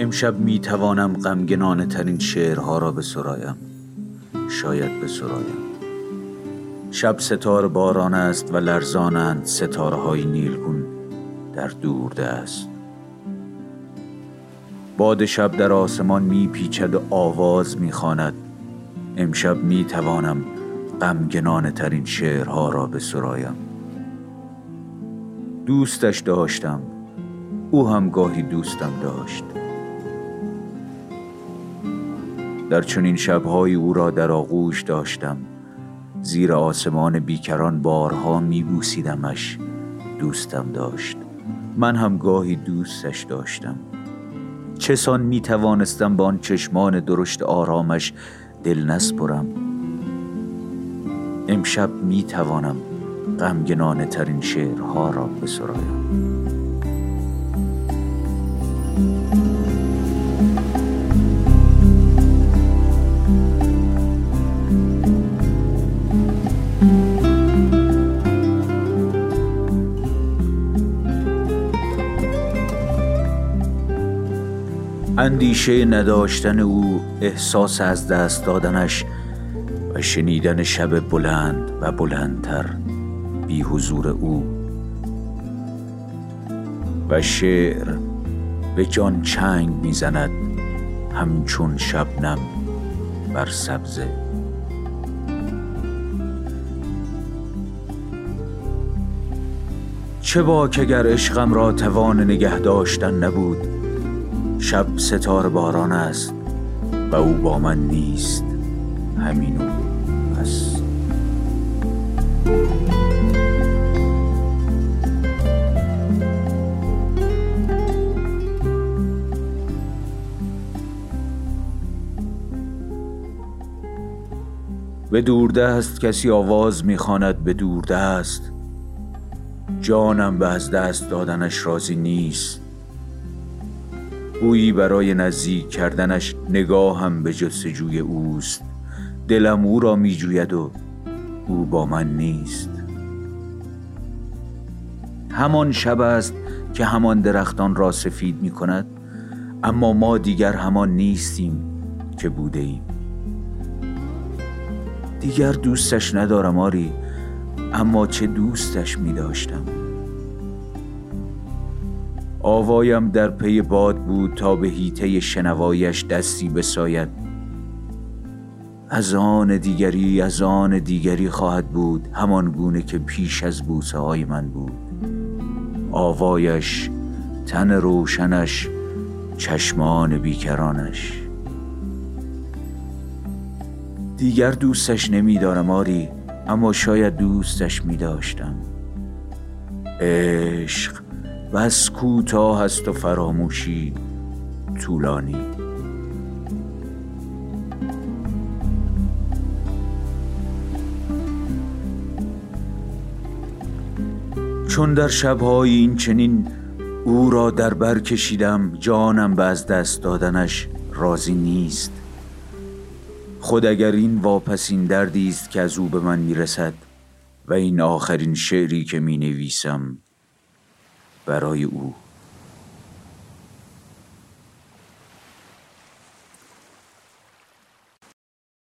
امشب می توانم غمگنانه ترین شعرها را بسرایم، شاید بسرایم. شب ستاره باران است و لرزانند ستاره های نیلگون در دوردست. باد شب در آسمان می پیچد و آواز می خواند. امشب می توانم غمگنانه ترین شعرها را بسرایم. دوستش داشتم، او هم گاهی دوستم داشت. در چنین شب‌های او را در آغوش داشتم. زیر آسمان بیکران بارها می‌بوسیدمش. دوستم داشت، من هم گاهی دوستش داشتم. چسان می‌توانستم با آن چشمان درشت آرامش دل نسپرم. امشب می‌توانم غمگنانه ترین شعرها را بسرایم. اندیشه نداشتن او، احساس از دست دادنش و شنیدن شب بلند و بلندتر بی حضور او و شعر به جان چنگ میزند همچون شبنم بر سبزه. چه باک اگر عشقم را توان نگه داشتن نبود. شب ستاره باران است و او با من نیست، همینو پس. به دوردست کسی آواز میخواند، به دوردست. جانم به از دست دادنش راضی نیست. گویی برای نزدیک کردنش نگاهم به جستجوی اوست. دلم او را می جوید و او با من نیست. همان شب است که همان درختان را سفید می کند، اما ما دیگر همان نیستیم که بوده ایم. دیگر دوستش ندارم آری، اما چه دوستش می داشتم. آوایم در پی باد بود تا به حیطه شنوایش دستی بساید. از آن دیگری خواهد بود، همان گونه که پیش از بوسه های من بود. آوایش، تن روشنش، چشمان بیکرانش. دیگر دوستش نمی دارم آری، اما شاید دوستش می داشتم. عشق بس کوتاه است و فراموشی طولانی. چون در شب‌های این چنین او را در بر کشیدم، جانم به از دست دادنش راضی نیست. خود اگر این واپسین دردی است که از او به من میرسد و این آخرین شعری که می نویسم برای او.